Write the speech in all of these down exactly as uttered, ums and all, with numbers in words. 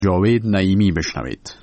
جاوید نعیمی بشنوید.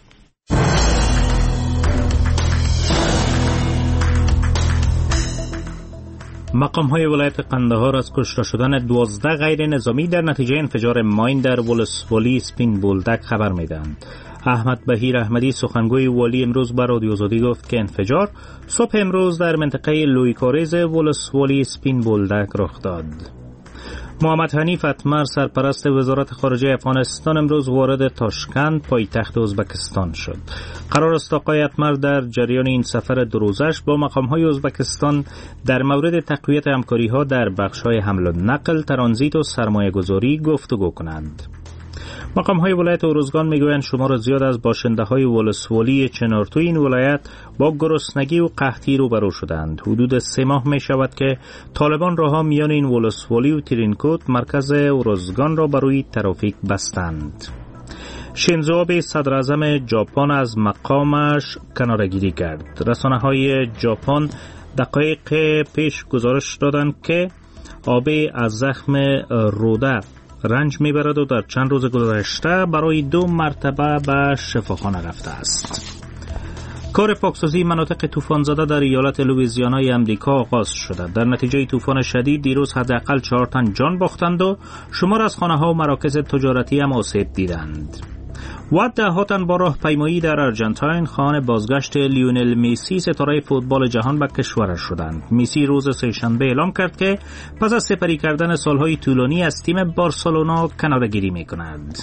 مقام‌های ولایت قندهار از کشته شدن دوازده غیر نظامی در نتیجه انفجار ماین در ولسوالی سپین بولدک خبر میدهند. احمد بهیر احمدی سخنگوی والی امروز به رادیو آزادی گفت که انفجار صبح امروز در منطقه لویکارز ولسوالی سپین بولدک رخ داد. محمد حنیف اتمر سرپرست وزارت خارجه افغانستان امروز وارد تاشکند پایتخت ازبکستان شد. قرار است آقای اتمر در جریان این سفر دو روزش با مقام‌های ازبکستان در مورد تقویت همکاری‌ها در بخش‌های حمل و نقل، ترانزیت و سرمایه‌گذاری گفتگو کنند. مقام‌های ولایت اروزگان میگویند شمار زیاد از باشنده‌های ولسوالی چنارتو این ولایت با گرسنگی و قحطی روبرو شدند. حدود سه ماه می شود که طالبان راه میان این ولسوالی و ترینکوت مرکز اروزگان را برای ترافیک بستند. شینزو آبه صدر اعظم ژاپن از مقامش کناره‌گیری کرد. رسانه‌های ژاپن دقایق پیش گزارش دادند که آبه از زخم روده رنج میبرد و در چند روز گذشته برای دو مرتبه به شفاخانه رفته است. کار پاکسازی مناطق طوفان زده در ایالت لوئیزیانای امریکا آغاز شده. در نتیجه طوفان شدید دیروز حداقل چهار تن جان باختند و شمار از خانه‌ها و مراکز تجارتی هم آسیب دیدند. و ده تن با راهپیمایی در ارجنتاین خواهان بازگشت لیونل مسی ستاره فوتبال جهان به کشورش شدند. مسی روز سه‌شنبه اعلام کرد که پس از سپری کردن سالهای طولانی از تیم بارسلونا کناره‌گیری می‌کند.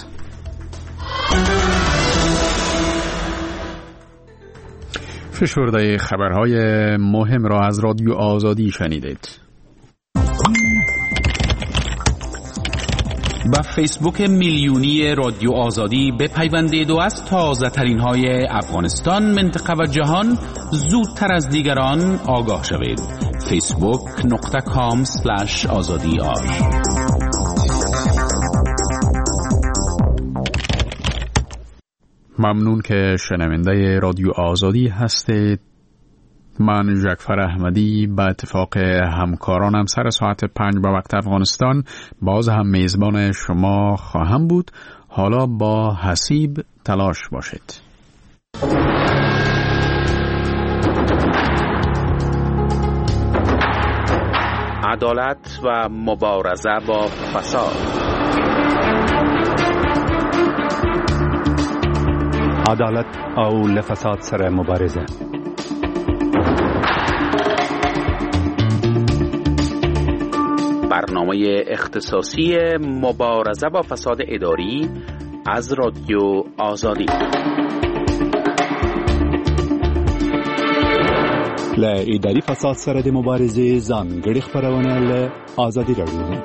فشرده خبرهای مهم را از رادیو آزادی شنیدید. با فیسبوک میلیونی رادیو آزادی بپیوندید و از تازه ترین های افغانستان، منطقه و جهان زودتر از دیگران آگاه شوید. فیسبوک نقطه کام سلش آزادی آر. ممنون که شنونده رادیو آزادی هستید. من جعفر احمدی به اتفاق همکارانم سر ساعت پنج به وقت افغانستان باز هم میزبان شما خواهم بود. حالا با حسیب تلاش باشید. عدالت و مبارزه با فساد. عدالت او لفساد سره مبارزه. برنامه اختصاصی مبارزه با فساد اداری از رادیو آزادی. ل اداري فساد سره د مبارزې ځانګړي خبرونه له آزادي راډیو.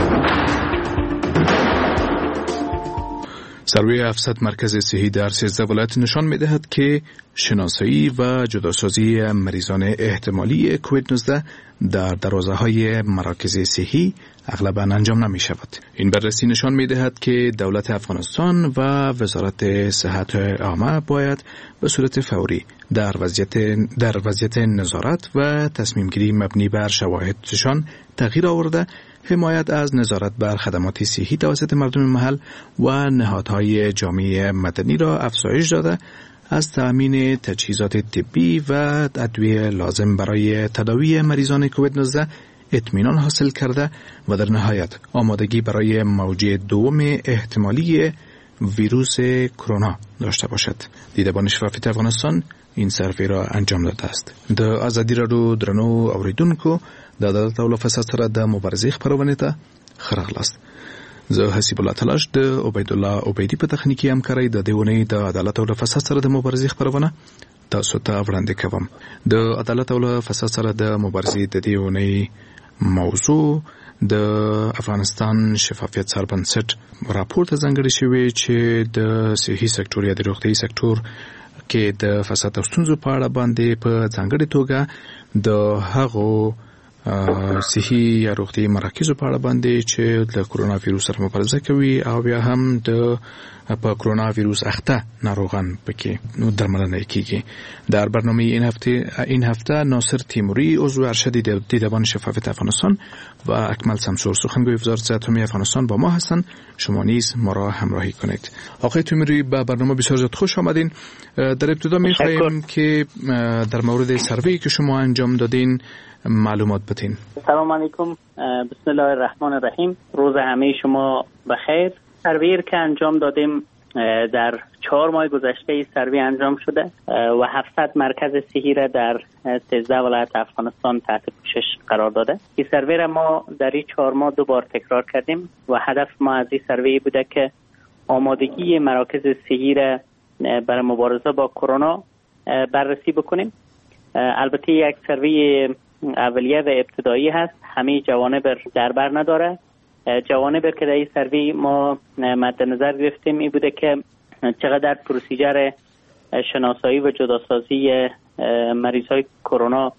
سروی افسد مرکز صحی در سیزده ولایت نشان می‌دهد که شناسایی و جداسازی مریضان احتمالی کووید نوزده در دروازه‌های مراکز صحی اغلباً انجام نمی‌شود. این بررسی نشان می‌دهد که دولت افغانستان و وزارت صحت عامه باید به صورت فوری در وضعیت در وضعیت نظارت و تصمیم گیری مبنی بر شواهدشان تغییر آورده، حمایت از نظارت بر خدمات صحی توسط مردم محل و نهادهای جامعه مدنی را افزایش داده، از تأمین تجهیزات طبی و ادویه لازم برای تداوی مریضان کووید نوزده اطمینان حاصل کرده و در نهایت آمادگی برای موج دوم احتمالی ویروس کرونا داشته باشد. دیدبان شفافیت افغانستان این سروی را انجام داده است. د آزادی راډیو درنو اوریدونکو، د عدالت او فساد سره د مبارزې خبرونه ته خراغلاست. زه حسیب الله تلاش د عبید الله عبیدی په تخنیکی همکارۍ د دیونی د عدالت او فساد سره د مبارزې خبرونه تاسو ته وړاندې کوم. د عدالت او فساد سره د مبارزې د دیونی موضوع د افغانستان شفافیت سربنسټ راپور ته ځانګړی شوی چې د صحي سکتور یا د روغتیايي سکتور کې د فساد او ستونزو په اړه باندې په ځانګړي توګه د هغو صحي یا روغتي مراکزو په اړه باندې چې د کرونا وایروس سره مبارزه کوي او بیا هم د په کرونا وایروس اخته ناروغان پکې نو درملنه کیږي. در برنامه این هفته این هفته ناصر تیموری عضو ارشد دیدبان شفافیت افغانستان و اکمل سمسور سخنگوی وزارت صحت عمومی افغانستان با ما هستند. شما نیز ما را همراهی کنید. آقای تیموری به برنامه بسیار زیاد خوش آمدین. در ابتدا می‌خوایم که در مورد سروی که شما انجام دادین معلومات بدین. سلام علیکم، بسم الله الرحمن الرحیم. روز همه شما بخیر. سروی که انجام دادیم در چهار ماه گذشته سروی انجام شده و هفتصد مرکز صحی را در سیزده ولایت افغانستان تحت پوشش قرار داده. این سروی را ما در این چهار ماه دو بار تکرار کردیم و هدف ما از این سروی بوده که آمادگی مراکز صحی را برای مبارزه با کرونا بررسی بکنیم. البته یک سروی اولیه و ابتدایی هست، همه جوانب در بر نداره. جوانب که در این سروی ما مد نظر گرفتیم این بوده که چقدر پروسیجر شناسایی و جداسازی مریض های کرونا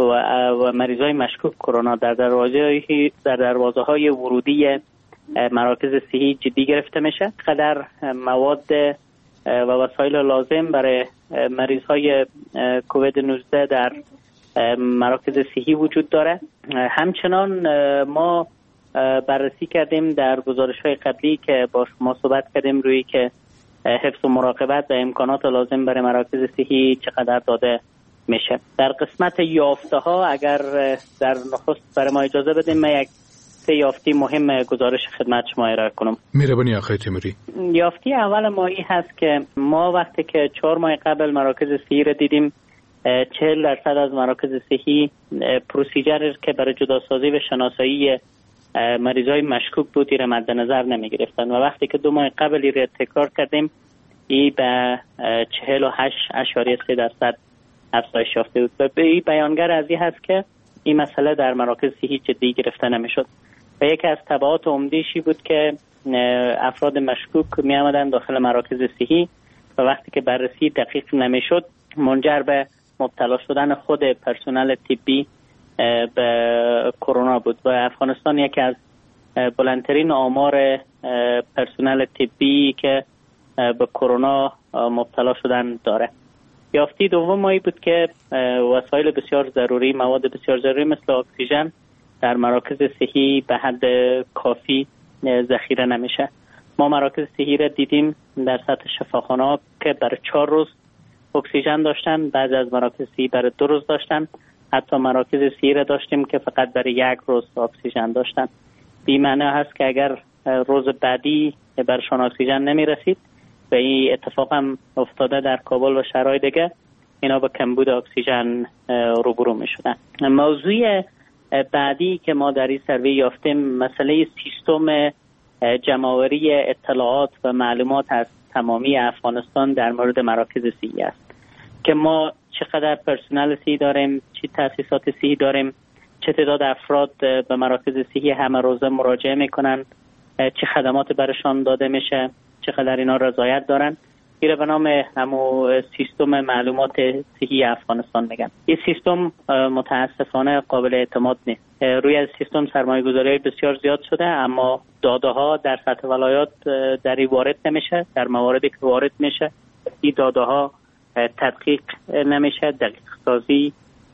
و مریض های مشکوک کرونا در دروازه در دروازه های ورودی مراکز صحی جدی گرفته میشه، چقدر مواد و وسایل لازم برای مریض های کووید نوزده در مراکز صحی وجود داره. همچنان ما بررسی کردیم در گزارش‌های قبلی که با شما صحبت کردیم روی که حفظ و مراقبت و امکانات لازم برای مراکز صحی چقدر داده میشه. در قسمت یافته ها اگر در نخست برای ما اجازه بدیم من یک سه یافته مهم گزارش خدمت شما ارائه کنم. مهربانی آقای تیموری. یافته اول ما این هست که ما وقتی که چهار ماه قبل مراکز صحی را دیدیم چهل درصد از مراکز صحی پروسیجر که برای جداسازی و شناسایی مریضای مشکوک بود را مد نظر نمی گرفتن و وقتی که دو ماه قبل را تکرار کردیم ای به چهل و هشت اشاریه سه درصد افزایش یافته بود و این بیانگر از این هست که این مسئله در مراکز صحی جدی گرفته نمی شد و یکی از تبعات عمده‌ای بود که افراد مشکوک می آمدن داخل مراکز صحی و وقتی که بررسی دقیق نمی شد منجر به مبتلا شدن خود پرسنل طبی به کرونا بود و افغانستان یکی از بلندترین آمار پرسنل طبی که به کرونا مبتلا شدن داره. یافته دوم مایی بود که وسایل بسیار ضروری، مواد بسیار ضروری مثل اکسیژن در مراکز صحی به حد کافی ذخیره نمیشه. ما مراکز صحی را دیدیم در سطح شفاخانه‌ها که برای چهار روز اکسیژن داشتن، بعضی از مراکز صحی برای دو روز داشتن، حتی مراکز صحی را داشتیم که فقط برای یک روز اکسیژن داشتن. این معنی هست که اگر روز بعدی برشان اکسیژن نمی رسید و این اتفاق هم افتاده در کابل و شهرهای دیگه، اینا به کمبود اکسیژن روبرو می شدن. موضوع بعدی که ما در این سروی یافتیم مسئله سیستم جمع‌آوری اطلاعات و معلومات از تمامی افغانستان در مورد مراکز صحی است که ما چقدر پرسنل صحی داریم، چه تأسیسات صحی داریم، چه تعداد افراد به مراکز صحی همه روزه مراجعه میکنن، چه خدمات برشان داده میشه، چقدر اینا رضایت دارن. این به نام همو سیستم معلومات صحی افغانستان میگن. این سیستم متاسفانه قابل اعتماد نیست. روی از سیستم سرمایه گذاری بسیار زیاد شده اما داده ها در سطح ولایات در این وارد نمیشه. در مواردی که وارد میشه این داده ها تدقیق نمیشه، دقیق سازی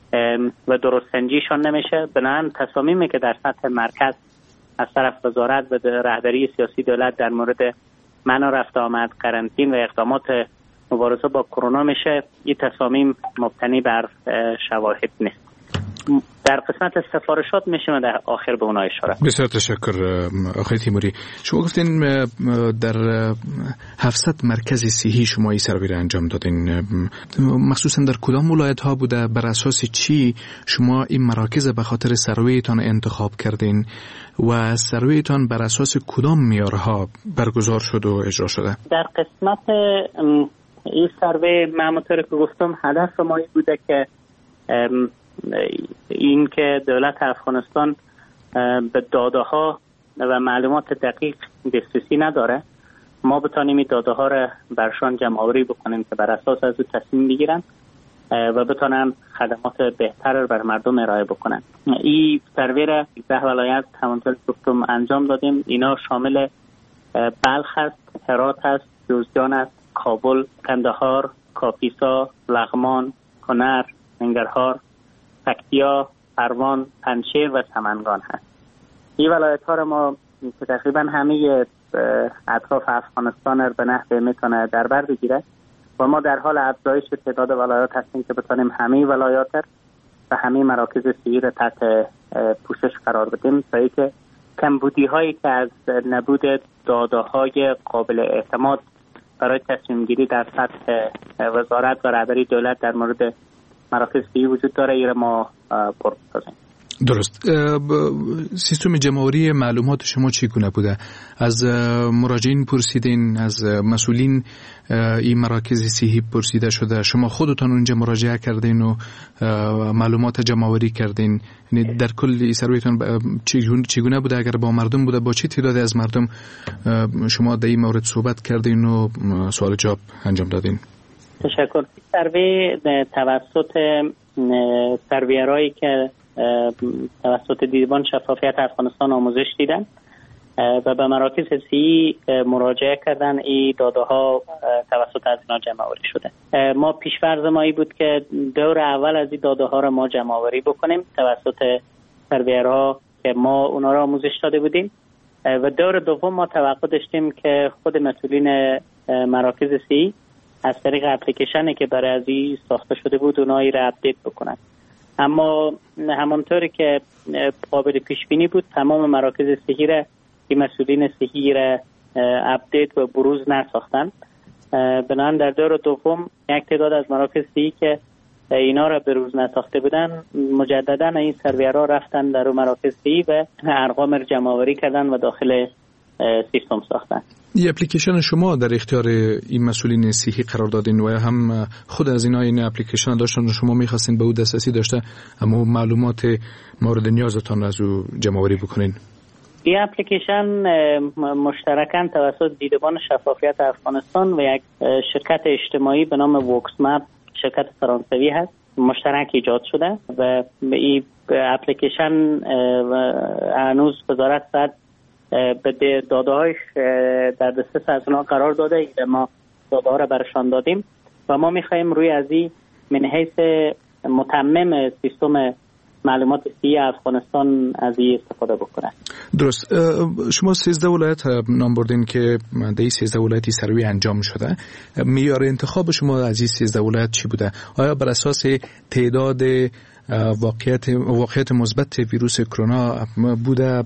و درست سنجیشان نمیشه. بنابراین تصامیمی که در سطح مرکز از طرف وزارت و رهبری سیاسی دولت در مورد منع رفت آمد، قرنطین و اقدامات مبارزه با کرونا میشه، این تصامیم مبتنی بر شواهد نیست. در قسمت سفارشات میشه در آخر به اونها اشاره. بسیار تشکر آقای تیموری. شما گفتین در هفتصد مرکز صحی شما این سروی را انجام دادین، مخصوصا در کدام ولایت ها بوده؟ بر اساس چی شما این مراکز به خاطر سرویتان انتخاب کردین و سرویتان بر اساس کدام معیارها برگزار شد و اجرا شده؟ در قسمت این سروی معموطور که گفتم هدف ما این بوده که این که دولت افغانستان به داده ها و معلومات دقیق دسترسی نداره، ما بتانیم این داده ها را برشان جمع آوری بکنیم که بر اساس از او تصمیم بگیرن و بتونن خدمات بهتر بر مردم ارائه بکنن. این سروی را ده ولایت همونطور گفتم انجام دادیم. اینا شامل بلخ است، هرات است، جوزجان است، کابل، کندهار، کاپیسا، لغمان، کنر، ننگرهار، پکتیا، پروان، پنجشیر و سمنگان هست. این ولایت ها را ما که تقریبا همه اطراف افغانستان را به نحوی میتونه در بر بگیره و ما در حال افزایش تعداد ولایات هستیم که بتونیم همه ولایات و همه مراکز صحی را تحت پوشش قرار بدیم تا اینکه کمبودی هایی که از نبود داده های قابل اعتماد برای تصمیم گیری در سطح وزارت و رهبری دولت در مورد مراکز صحی وجود داره، این را ما پر بسازیم. درست. سیستم جمع‌آوری معلومات شما چگونه بوده؟ از مراجعین پرسیدین، از مسئولین این مراکز صحی پرسیده شده، شما خودتان اونجا مراجعه کردین و معلومات جمع‌آوری کردین؟ یعنی در کل سرویتون چگونه بوده؟ اگر با مردم بوده، با چه تعدادی از مردم شما در این مورد صحبت کردین و سوال جواب انجام دادین؟ تشکر. سروی توسط سرویرایی که توسط دیوان شفافیت افغانستان آموزش دیدن و به مراکز صحی مراجعه کردن، این داده ها توسط از اینا جمع آوری شده. ما پیش‌فرض ما ای بود که دور اول از این داده ها را ما جمع آوری بکنیم توسط سرویرها که ما اونا را آموزش داده بودیم و دور دوم ما توقع داشتیم که خود مسئولین مراکز صحی از طریق اپلیکیشنی که برای از این ساخته شده بود اونایی را اپدیت بکنن. اما همانطوری که قابل پیش بینی بود تمام مراکز صحی را این مسئولین صحی را اپدیت و بروز نساختن. بنابراین در دور دوم یک تعداد از مراکز صحی که اینا را بروز نساخته بودن مجددا این سرویرها رفتن در اون مراکز صحی و ارقام را جمع آوری کردن و داخل سیستم ساختن. این اپلیکیشن شما در اختیار این مسئولین صحی قرار دادین و هم خود از اینا این اپلیکیشن داشتن و شما می‌خواستین به او دسترسی داشته اما معلومات مورد نیازتان از او جمع آوری بکنین؟ این اپلیکیشن مشترکاً توسط دیدبان شفافیت افغانستان و یک شرکت اجتماعی به نام وکس مپ، شرکت فرانسوی هست، مشترک ایجاد شده و این اپلیکیشن هنوز وزارت صحت به داده هایش در دسترس از اونها قرار داده. ما داده ها را برشان دادیم و ما میخواییم روی از این من حیث متمم سیستم معلومات صحی افغانستان از این استفاده بکنه. درست. شما سیزده ولایت نام بردین که در این سیزده ولایتی سروی انجام شده. معیار انتخاب شما از این سیزده ولایت چی بوده؟ آیا بر اساس تعداد واقعیت واقعیت مثبت ویروس کرونا بوده،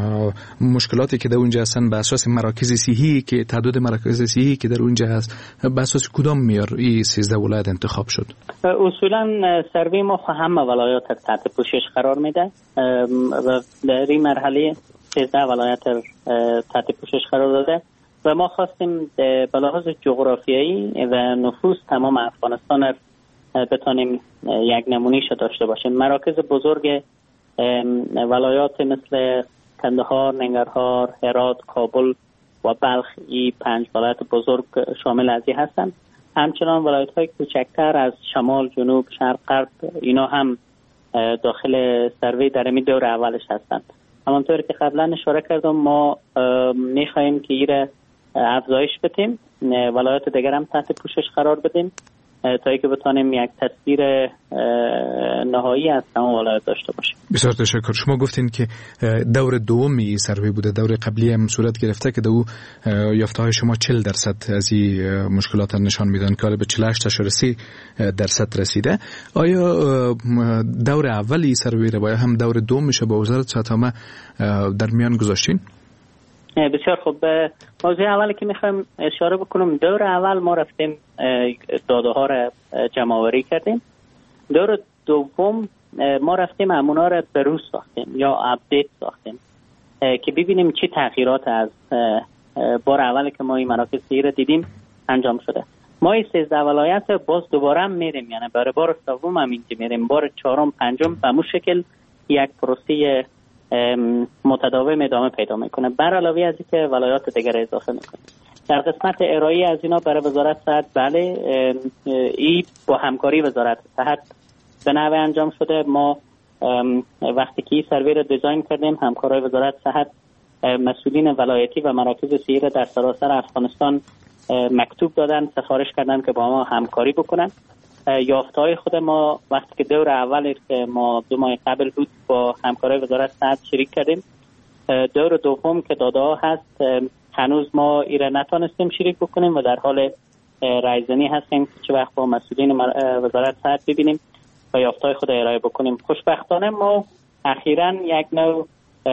مشکلاتی که در اونجا هستن، به اساس مراکز صحی که تعداد مراکز صحی که در اونجا هست، به اساس کدام معیار این سیزده ولایت انتخاب شد؟ اصولا سروی ما همه ولایات تحت پوشش قرار میده و در این مرحله سیزده ولایت تحت پوشش قرار داده و ما خواستیم به لحاظ جغرافیایی و نفوس تمام افغانستان را بتانیم یک نمونه‌شو داشته باشیم. مراکز بزرگ ولایات مثل کندهار، ننگرهار، هرات، کابل و بلخ، این پنج ولایت بزرگ شامل از این هستند. همچنان ولایت‌های کوچکتر از شمال، جنوب، شرق، غرب اینا هم داخل سروی در این دور اولش هستند. همانطور که قبلا اشاره کردم ما می‌خوایم که این افزایش بدیم، ولایت دیگر هم تحت پوشش قرار بدیم تا اینکه بتونیم یک تصویر نهایی از تمام ولایت داشته باشیم. بسیار تشکر. شما گفتین که دور دومی سروی بوده، دور قبلی هم صورت گرفته که دو یافته‌های شما چهل درصد از این مشکلات نشان میدن که به چهل و هشت ممیز سه درصد رسیده. آیا دور اولی سروی رو با هم دور دوم میشه با وزارت صحت عامه در میان گذاشتین؟ بسیار خوب. موضوع اولی که میخوایم اشاره بکنم، دور اول ما رفتیم داده ها را جمع آوری کردیم. دور دوم ما رفتیم همونا را بروز ساختیم یا اپدیت ساختیم که ببینیم چی تغییرات از بار اولی که ما این مراکز صحی را دیدیم انجام شده. ما این سیزده ولایت باز دوباره هم میریم، یعنی برای بار سوم هم اینجا میریم، بار چهارم پنجم به همون شکل یک پروسه متداوم ادامه پیدا میکنه، بر علاوه از اینکه ولایات دیگر اضافه میکنه. در قسمت ارائه از اینا برای وزارت صحت بله ای با همکاری وزارت صحت به نحو انجام شده. ما وقتی که این سروی رو دیزاین کردیم همکارای وزارت صحت مسئولین ولایتی و مراکز صحی را در سراسر افغانستان مکتوب دادن، سفارش کردن که با ما همکاری بکنن. یافته‌های خود ما وقتی که دور اول که ما دو ماه قبل بود با همکارای وزارت صحت شریک کردیم، دور دوم که داده ها هست هنوز ما ایره نتانستیم شریک بکنیم و در حال رایزنی هستیم که چه وقت با مسئولین وزارت صحت ببینیم و یافته‌های خود ارائه بکنیم. خوشبختانه ما اخیراً یک نوع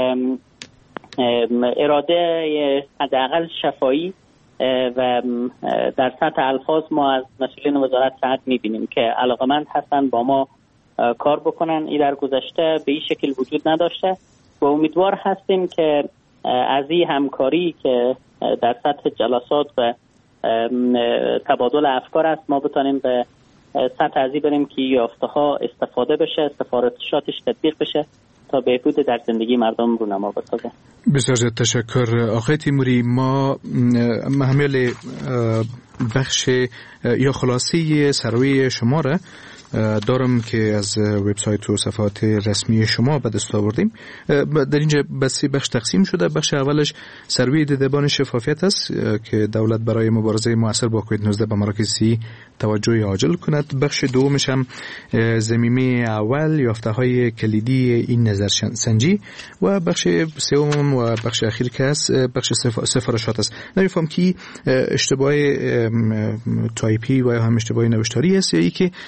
اراده حداقل شفایی و در سطح الفاظ ما از مسئولین وزارت صحت می‌بینیم که علاقمند هستن با ما کار بکنن. این در گذشته به این شکل وجود نداشته و امیدوار هستیم که از این همکاری که در سطح جلسات و تبادل افکار است ما بتونیم به سطح ازی بریم که یافته ها استفاده بشه، سفارشاتش تطبیق بشه تا بهبود در زندگی مردم رو نما بسازه. بسیار زیاد تشکر آقای تیموری. ما محمل بخش یا خلاصه سروی شما را دارم که از وبسایت و صفحات رسمی شما به دست آوردیم. در اینجا بسی بخش تقسیم شده. بخش اولش سروی دیدبان شفافیت است که دولت برای مبارزه موثر با کووید نوزده به مراکز صحی توجه عاجل کند. بخش دومش هم ضمیمه اول یافته‌های کلیدی این نظرسنجی و بخش سوم و بخش اخیر که است بخش سفارشات است. نمی‌فهم که اشتباه تایپی و یا هم اشتباه نوشتاری است یا ای که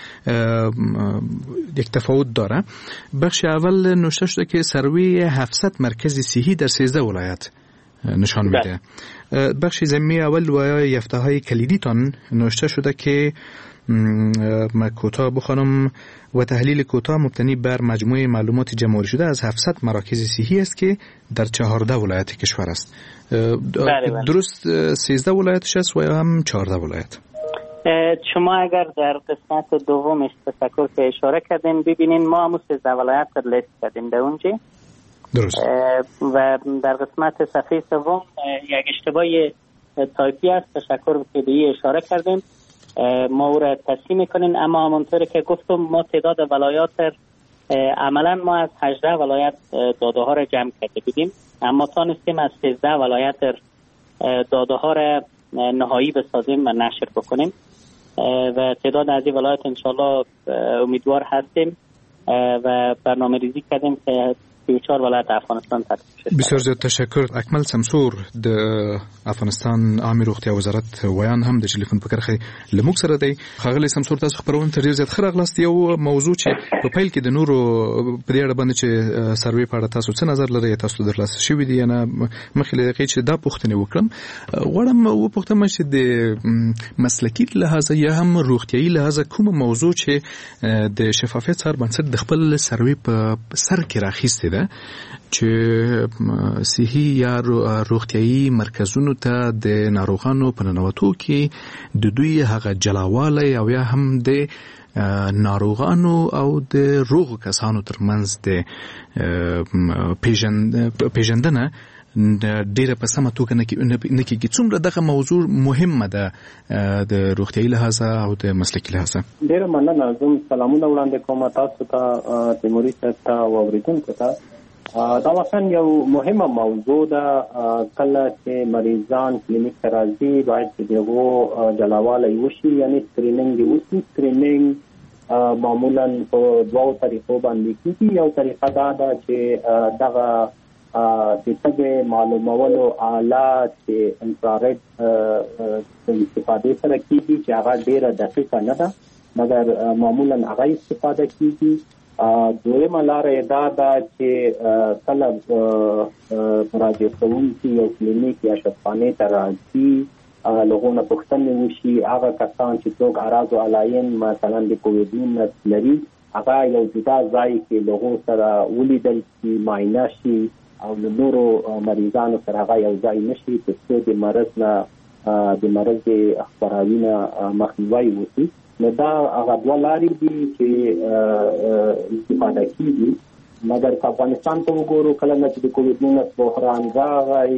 یک تفاوت داره. بخش اول نوشته شده که سروی هفتصد مرکز صحی در سیزده ولایت نشان میده. بخش ضمیمه اول و یافته‌های کلیدی تان نوشته شده که ما کوتاه بخوانم و تحلیل کوتاه مبتنی بر مجموعه معلومات جمع شده از هفتصد مراکز صحی است که در چهارده ولایت کشور است. درست سیزده ولایتش است و یا هم چهارده ولایت؟ شما اگر در قسمت دومش تفکر که اشاره کردین ببینین ما همون سیزده ولایت رو لیست کردیم در اونجا. درست. و در قسمت صفحه سوم یک اشتباه تایپی است، تشکر که به این اشاره کردیم، ما او را تصحیح میکنیم. اما همونطور که گفتم ما تعداد ولایات عملا ما از هجده ولایت داده ها را جمع کرده بودیم، اما تانستیم از سیزده ولایت داده ها را نهایی بسازیم و نشر بکنیم و تعداد از این ولایت انشالله امیدوار هستیم و برنامه ریزی کردیم که سی و چهار ولایت افغانستان ترتیب شد. بسیار زیاد تشکر. اکمل سمسور د افغانستان عامه روغتیا وزارت ویان هم د ټلیفون په کرخه لموږ سره دی. ښاغلی سمسور تاسو خبرونه تر ډیر زیات ښه راغلاست. یو موضوع چې په پیل کې د نورو په دې اړه باندې چې سروې په اړه تاسو څه نظر لرئ، تاسو درلاسه شوي دي یا نه؟ مخکې له دقیقې چې دا پوښتنې وکړم غواړم وپوښتم چې د مسلکي لحاظه یا هم روغتیایي لحاظه کومه موضوع چې د شفافیت سره بنسټ د خپل سروې په سر کې راخیستې ده چې صحي یا روغتیایي مرکزونو ته د ناروغانو په ننوتو کې د دوی هغه جلاوالی او یا هم د ناروغانو او د روغو کسانو ترمنځ د پیژندنه ډیره په سمه توګه نه کېږي. څومره دغه موضوع مهمه ده د روغتیایي لحاظه او د مسلکي لحاظه؟ ډیره مننه. زه سلامونه وړاندې کوم تاسو ته، تیموري صاحب ته او اورېدونکو ته. دا واقعا یو مهمه موضوع ده. کله چې مریضان کلینیک ته راځي باید چې دغو جلاوالی وشي، یعنې سکرینینګ وشي. سکرینینګ معمولا په دوو طریقو باندې کېږي. یو طریقه دا ده چې دغه د تګ معلومولو آله چې انفرارید استفاده سره کېږي چې هغه ډیره دقیقه نه ده، مګر معمولا هغه استفاده کېږي. دویمه لاره دا ده چې کله مراجعه کوونکي یو کلینیک یا شفاخانې ته راځي له هغو نه پوښتنې وشي. هغه کسان چې څوک اعراض او علایم مثلا د کوویډ نولس لري هغه یو جدا ځای کې له هغو سره ولیدل شي، معاینه شي او له نورو مریضانو سره هغه یو ځای نه شي تر څو د مرض نه د مرض د خپراوي نه مخنیوی وشي. نو دا هغه دوه لارې دي چې استفاده کېږي. مګر که افغانستان ته وګورو، کله نه چې د کوویډ نولس بحران راغی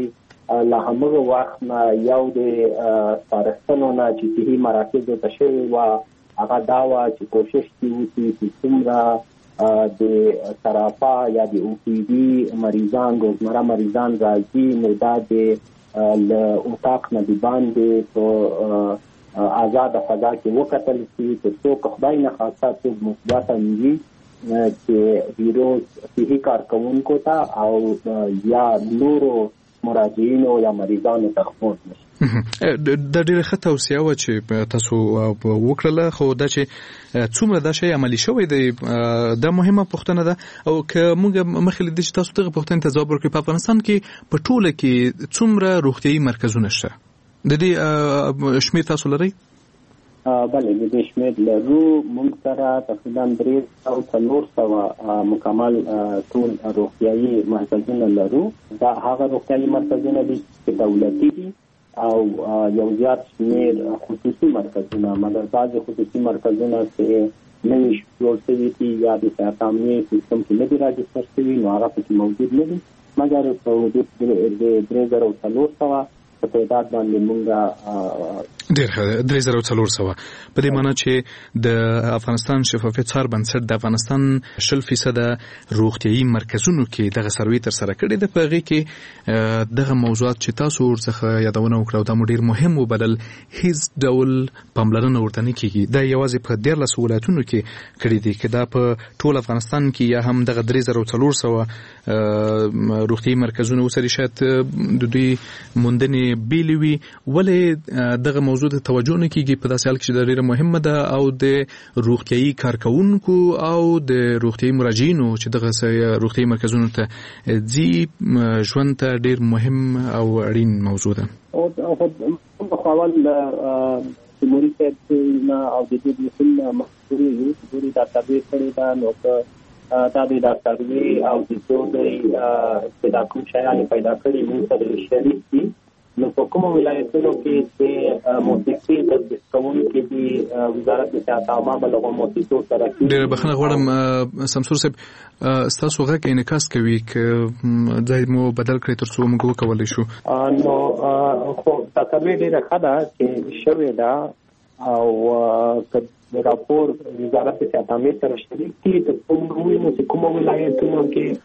له همغه وخت نه یو د سپارښتنو نه چې صحي مراکزو ته شوي وه هغه دا وه چې کوشش دې وشي چې څومره د سرافا یا د او پی ډي مریضان روزمره مریضان راځي نو دا د له اتاق نه د باندې په آزاده فضا کې وکتل شي تر څو که خدای نخواسته څوک مثبت وي چې ویروس صحي کارکوونکو ته او یا نورو مراجعینو یا مریضانو ته خپور نشي. دا ډیره ښه توصیه وه چې تاسو وکړله، خو دا چې څومره دا شی عملي شوی دی دا مهمه پوښتنه ده. او که موږ مخکې له دې چې تاسو دغه پوښتنې ته ځواب ورکړئ، په افغانستان کې په ټوله کې څومره روغتیایي مرکزونه شته؟ د دې شمېر تاسو لرئ؟ بله، د دې شمېر لرو. موږ سره تقریبا درې او څلور سوه مکمل ټول روغتیایي مرکزونه لرو. دا هغه روغتیایي مرکزونه دي چې دولتي دي او یو زیات شمېر خصوصي مرکزونه، مګر بعضې خصوصي مرکزونه چې نوي جوړ شوي دي یا د صحت امنیې سیستم کې نه دي راجستر شوي نو هغه پکې موجود نه دي، مګر په حدود د درې زره څلور سوه په تعداد باندې مونږ ډېر ښه درې زره څلور سوه. په دې معنی چې د افغانستان شفافیت څار بنسټ د افغانستان شل فیصده روغتیایي مرکزونو کې دغه سروې ترسره کړې ده. په هغې کې دغه موضوعات چې تاسو ورڅخه یادونه وکړه او دا مو ډېر مهم وبلل هیڅ ډول پاملرنه ورته نه کېږي. دا یوازې په دیارلسو ولایتونو کې کړي دي. که دا په ټول افغانستان کې یا هم دغه درې زره څلور سوه روغتیایي مرکزونه وسري شاید د دوی موندنې بیلې وي، ولې دغه موضوع ته توجه نه کیږي په داسې حال کې چې دا ډېره مهمه ده او د روغتیایي کارکوونکو او د روغتیایي مراجعینو چې دغه روغتیایي مرکزونو ته ځي ژوند ته ډېر مهم او اړین موضوع ده. او په اول تیموري صاحب نه او د دې مسؤل مخکوري دوی دا تابع کړی دا نو دا د ډاکټري او د دوی چې دا کوم شیان پیدا کړی موږ سره شریک دي. نو په کومو ولایتونو کې چې موسیقي تدریس کوونکي دي وزارت د صحت عامه له موسیقو سره ډېره بخښنه غواړم سمسور صاحب، ستاسو غږ انعکاس کوي، که ځای مو بدل کړئ تر څو موږ وکولی شو. نو خو تقریبا ډېره ښه ده چې شوې ده او که راپور وزارت د صحت عامه سره شریک دي تر څو موږ ووینو چې کومو ولایتونو کې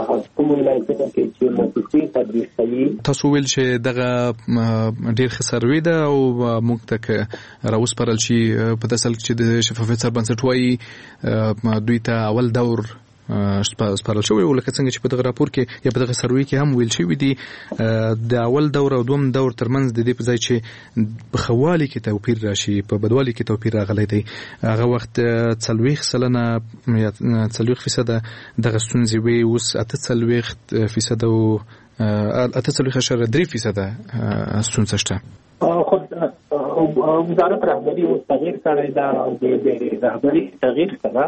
تاسو ویل چې دغه ډېر ښه سروې ده او موږ ته که راوسپارل شي په داسې حال کې چې د شفافیت څار بنسټ وایي دوی ته اول دور سپارل شوی و، لکه څنګه چې په دغه راپور کې یا په دغه سروې کې هم ویل شوي دي د اول دور او دوم دور ترمنځ د دې په ځای چې په ښه والي کې توپیر راشي په بدوالي کې توپیر راغلی دی. هغه وخت څلوېښت سلنه یا څلوېښت فیصده دغه ستونزې وې، اوس اته څلوېښت فیصده او اته څلوېښت اعشاریه درې فیصده ستونزه شته. خود وزارت رهبری اوس تغییر کړی دا او د رهبری تغییر سره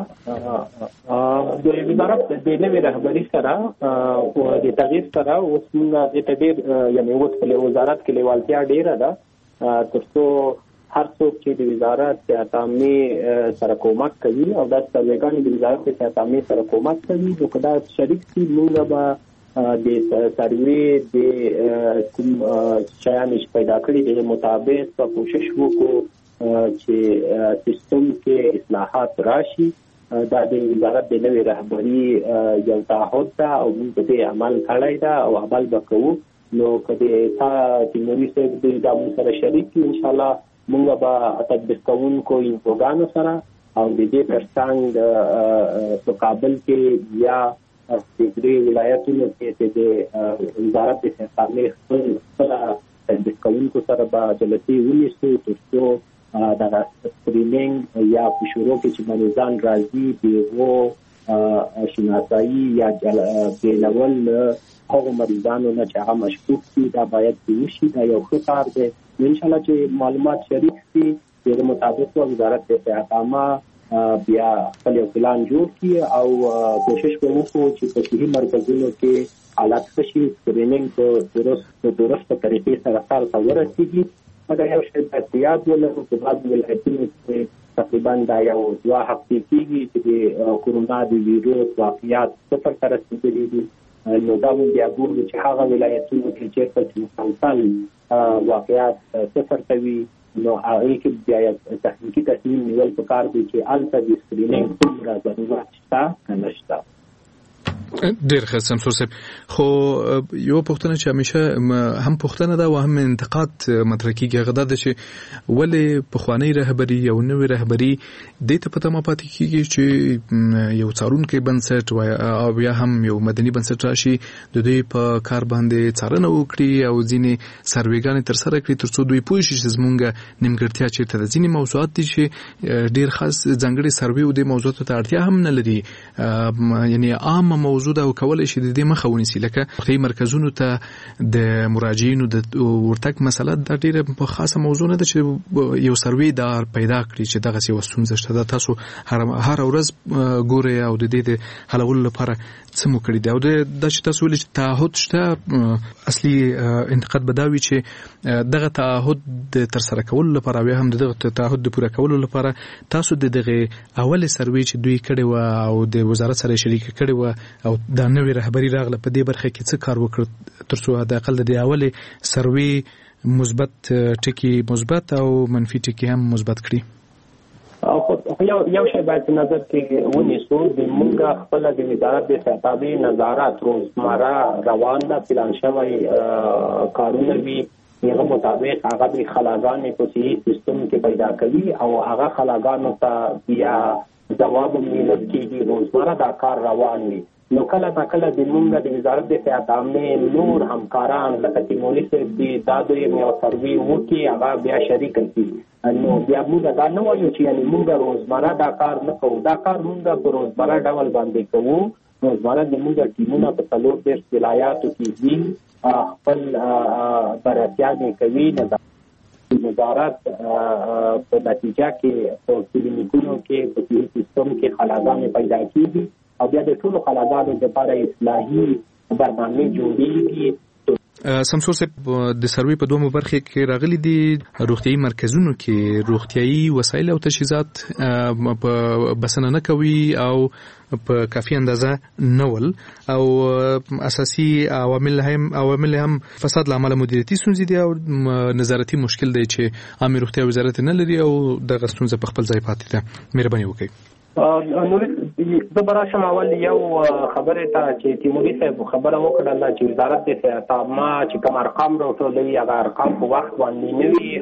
د وزارت د نوې رهبری سره او د تغییر سره اوس موږ د تغییر یعنی اوس په وزارت کې لیوالتیا ډیره ده تر څو هر څوک چې د وزارت صحت عامه سره کومک کوي او د سرګان د وزارت صحت عامه سره کومک کوي نو کدا شریک دي موږ به د سروې د کوم شیان چې پیدا کړي د مطابق په کوشش وکړو چې سیستم کې اصلاحات راشي. دا د وزارت د نوې رهبری یو تعهد ده او موږ په عمل کړی ده او عمل وکړو. نو کله تا تیموري صاحب د دامو سره شریک ان شاء الله موږ به تطبیق کوونکو انتګانو سره او د دې ترڅنګ په کابل کې یا د دې ولایتونو کې د وزارت د صحت عامه سره تطبیق کوونکو سره به جلسې ونیسو تر څو دا سکرینینګ یا په شروع کې چې مریضان راځي دغه شناسایی یا بیلول هغه مریضانو نه چې هغه مشکوک دي دا باید وشي. دا یو ښه کار دی. ان شاء الله چې معلومات شریک شي د مطابق وزارت د صحت عامه بیا خپل یو پلان جوړ کړي او کوشش کوو چې په صحي مرکزونو کې حالات ښه شي، سکرینینګ په درست په درست طریقې سره سره ته ورسېږي. مګر یو شی باید یاد ولرو چې بعضې ولایتونو کې تقریبا دا یو دوه هفتې کېږي چې د کورونا د ویروس واقعیات صفر ته رسېدلي دي نو دا موږ بیا ګورو چې هغه ولایتونو کې چېرته چې مسلسل واقعیات صفر کوي نو هغه کې بیا تخنیکی تصمیم نیول پکار دی چې هلته د سکرینینګ څومره ضرورت شته که نه شته. ډیر ښه شمسور صاحب. خو یو پوښتنه چې همیشه هم پوښتنه ده او هم انتقاد مطرح کیږي هغه ده چې ولې پخوانی رهبري او نوې رهبري دې ته په تمه پاتې کیږي چې یو څارونکی بنسټ او بیا هم یو مدني بنسټ راشي د دوی په کار باندې څارنه وکړي او ځینې سروېګانې ترسره کړي ترڅو دوی پوه شي چې زمونږ نیمګړتیا چیرته ده. ځینې موضوعات دي چې ډیر خاص ځانګړي سروې او دې موضوعاتو ته اړتیا هم نه لري، یعنی عام موضوع دا کولای شي د دې مخه ونیسي، لکه خي مرکزونو ته د مراجعینو د ورتګ مسله د ډیره خاصه موضوع نه ده چې یو سروې دار پیدا کړي چې دغه څه وسونځ شته. تاسو هر هر ورځ ګوري او د دې د حلولو لپاره څه مو کړی دی او د چې تاسو ولې تعهد شته. اصلي انتقاد بداوي چې دغه تعهد د تر سره کولو لپاره بیا هم دغه تعهد د پوره کولو لپاره تاسو د دغه اول سروې چې دوی کړی و او د وزارت سره شریک کړی و او دا نوې رهبری راغله په دې برخه کې څه کار وکړ ترڅو د اقل د اولې سروې مثبت ټکی مثبت او منفي ټکی هم مثبت کړي؟ خو یو یو شی باید نظر کې ونیسو د موږ خپل د وزارت د صحتابي نظارت روزمره روان ده پلان شوی کارونه وي هغه مطابق هغه د خلاګانې په صحي سیستم کې پیدا کوي او هغه خلاګانو ته بیا جواب میلل کېږي، روزمره دا کار روان وي. نو کله تا کله د موږ د وزارت د صحت عامه نور همکاران لکه تیموري صاحب دي دا دوی یو سروې وکړي هغه بیا شریک کړي نو بیا موږ دا نه وایو چې یعنی موږ روزمره دا کار نه کوو، دا کار موږ په روزمره ډول باندې کوو. روزمره د موږ ټیمونه په څلور دېرش ولایاتو کې دي خپل بررسیانې کوي. وزارت په نتیجه کې په کلینیکونو کې په صحي سیستم کې خلاګانې پیدا کېږي او بیا د ټولو خلاګانو لپاره اصلاحي برنامه جوړیږي. شمسور صاحب د سروې په دوه برخه کې راغلي دي روغتيایي مرکزونو کې روغتيایي وسایل او تجهیزات په بسنه نه کوي او په کافي اندازه نول او اساسي عوامل هم عوامل هم فساد لامل مدیریتي ستونزې دي او نظارتي مشکل دی چې عامه روغتیا وزارت نه لري او د غستونزه په خپل ځای پاتې ده. مهرباني وکړئ. نور د براشم اول یو خبره ته چې تیموري صاحب خبره وکړه چې وزارت د صحت عامه چې کوم ارقام راټولوي هغه ارقام په وخت باندې نه وي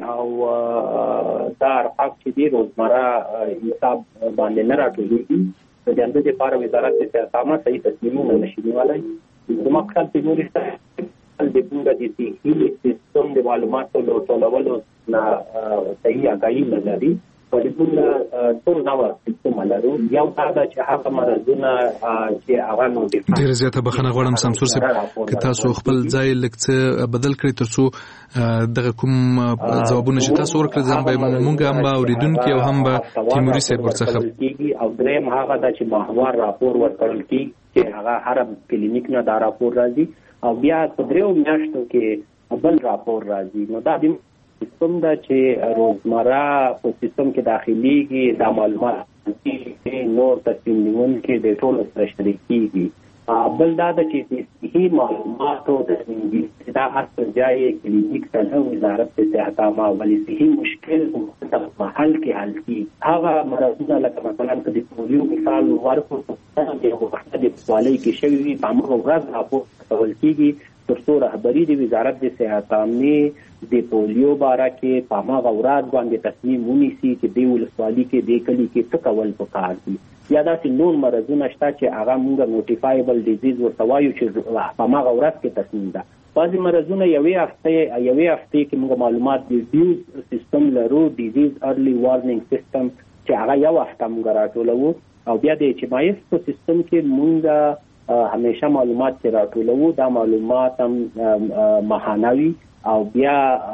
او دا ارقام چې دی روزمره حساب باندې نه راټولېږي. د دې لپاره وزارت د صحت عامه صحیح تصمیمونه نشي نیولای. زما خپل تیموري صاحب د دې د صحي سیستم د معلوماتو راټولولو نه صحیح اګایي نه لري. په دې ډول ټول نو سیستم لرو یو دا چې هغه مرزونه چې هغه نو دي ډیر زیاته بخنه غواړم شمسور صاحب که تاسو خپل ځای لکه بدل کړئ ترڅو دغه کوم ځوابونه چې تاسو ورکړل ځم به مونږ هم اوریدونکو او هم به تیموري صاحب ورڅخه او دریم هغه دا چې محور راپور ورکړل کی چې هغه هر کلینیک نه دا راپور راځي او بیا په دریو میاشتو کې بل راپور راځي. نو دا د سیستم دا چې روزمره په سیستم کې داخليږي دا معلومات چې نور تصمیم نیونکي د ټولو سره شریک کیږي. بل دا چې صحیح معلومات او تصمیم دا اصل ځای کلینیک ته وزارت د صحت عامه ولې صحیح مشکل په محل کې حل کی هغه مرزونه لکه مثلا د پولیو مثال ورکو د وخت د سوالي کې شوی په موږ ورځ راپور کول کیږي ترڅو رهبری د وزارت د صحت عامه د پولیو باره کې په هغه ورځ باندې تصمیم ونیسي چې د ولسوالۍ کې د کلی کې څه کول پکار دي یا داسې نور مرزونه شته چې هغه موږ نوټیفایبل ډیزیز ورته وایو چې په هغه ورځ کې تصمیم ده. بعضې مرزونه یوې هفتې یوې هفتې کې موږ معلومات د ډیوز سیستم لرو ډیزیز ارلی وارنینګ سیستم چې هغه یو هفته موږ راټولوو او بیا د ایچ ام آی ایس په سیستم کې موږ همیشه معلومات چې راټولوو دا معلومات هم ماهانه او بیا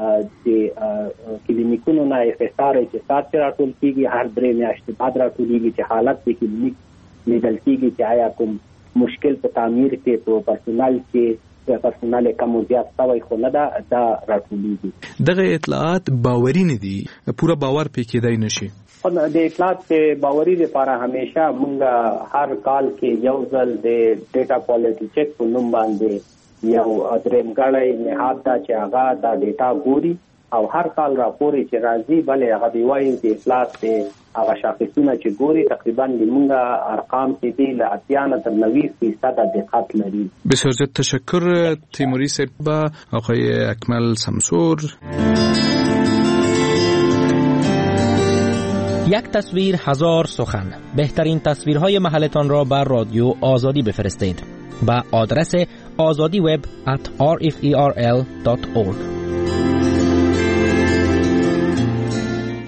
د کلینیکونو نه اف اس آر چې سات راټول کیږي هر درې میاشتې بعد راټولېږي چې حالت د کلینیک لیدل کیږي چې آیا کوم مشکل په تعمیر کې په پرسونل کې پرسونل کم و زیات شوی خو نه ده دا راټولیږي. دغه اطلاعات باوري نه دي، پوره باور پې کېدای نشي. د اطلاعات باوري لپاره همیشه مونږ هر کال کې یو ځل د ډیټا کوالټي چیک په نوم باندې یو درېمګړی نهاد دا چې هغه دا ډیټا ګوري او هر کال راپورې چې راځي بلې هغه دی وایي چې اطلاعات دی هغه شاخصونه چې ګوري تقریبا لمونږ ارقام چې دي له اتیا نه تر نوي فیصده دقت لري. بسیار زیاد تشکر تیموری صاحب و آقای اکمل سمسور. یک تصویر هزار سخن. بهترین تصویرهای محلتان را بر رادیو آزادی بفرستید. با آدرس آزادی وب ات آر اف ای آر ال دات اورگ.